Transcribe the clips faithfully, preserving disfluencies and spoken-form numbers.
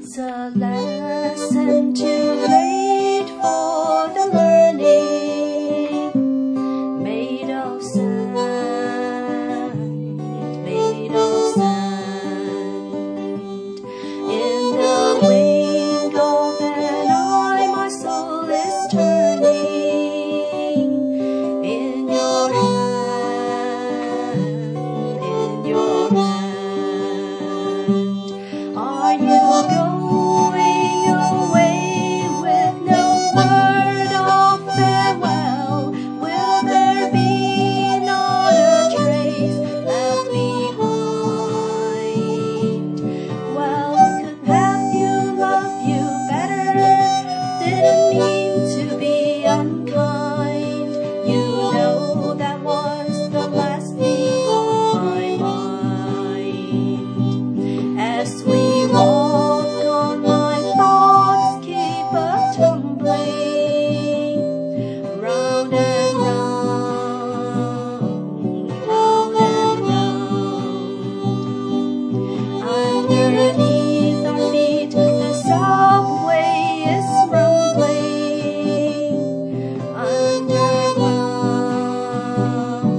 It's a lesson too late for the learning, made of sand, made of sand. In the wink of an eye, my soul is turning. In your hand, in your hand, are you going? As we walk on, my thoughts keep a tumbling round and round, round and round. Underneath our feet, the subway is rumbling. Underground,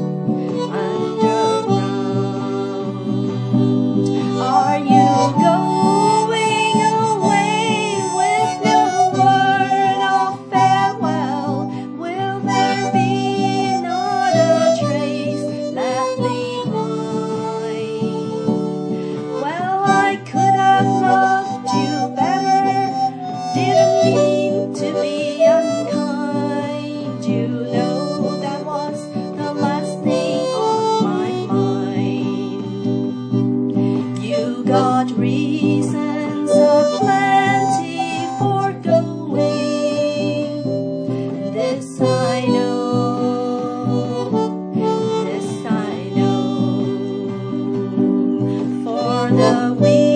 underground. Are you going away with no word of farewell? Will there be not a trace left behind? Well, I could have loved you better, didn't mean to be unkind. You know that was the last thing on my mind. You got reasons aplenty for going. This I know, this I know. For the week